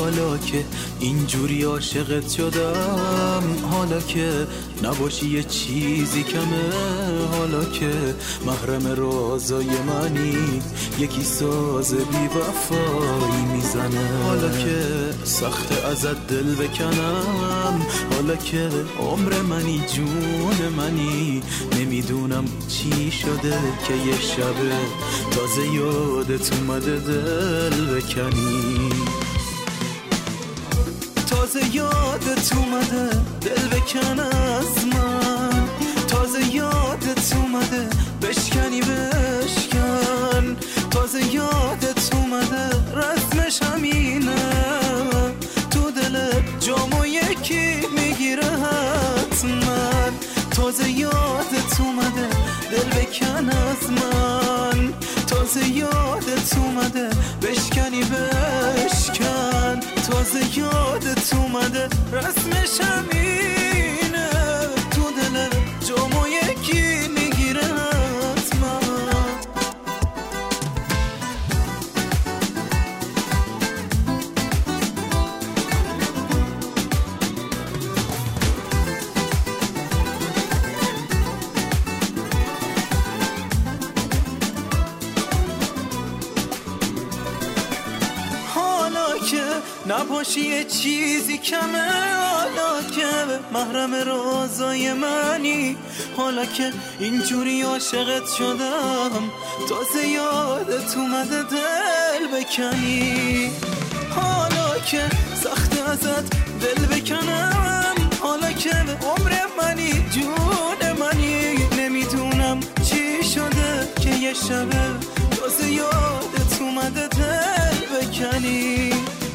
حالا که اینجوری عاشقت شدم، حالا که نباشی یه چیزی کمه، حالا که محرم رازای منی، یکی ساز بی وفایی میزنه، حالا که سخت ازت دل بکنم، حالا که عمر منی جون منی، نمیدونم چی شده که یه شبه تازه یادت اومده دل بکنی، تازه یادت اومده دل بکن از من، تازه یادت اومده بشکنی بشکن، تازه یادت اومده رسمش همینه، تو دل جامو یکی میگیره حتما، تازه یادت اومده دل بکن از من، تازه یادت اومده بشکنی بشکن، تازه یادت اومده رسمش همینه، تو دل جامو یکی میگیره حتما. نباشی یه چیزی کمه، حالا که محرم رازای منی، حالا که اینجوری عاشقت شدم، تازه یادت اومده دل بکنی، حالا که سخت ازت دل بکنم، حالا که عمر منی جون منی، نمیدونم چی شده که یه شبه تازه یادت اومده دل بکنی،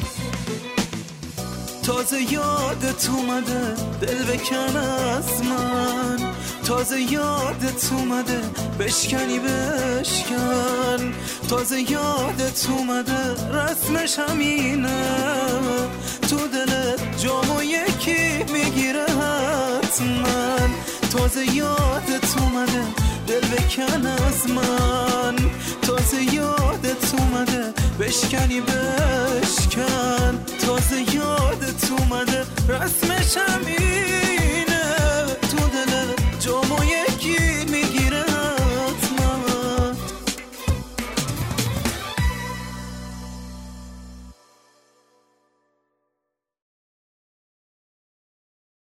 تازه یادت اومده دل بکن از من، تازه یادت اومده بشکنی بشکن، تازه یادت اومده رسمش همینه، تو دل جامو یکی میگیره حتما، تازه یادت اومده دل بکن از من، تازه یادت اومده بشکنی بشکن، تازه یادت اومده رسمش همینه.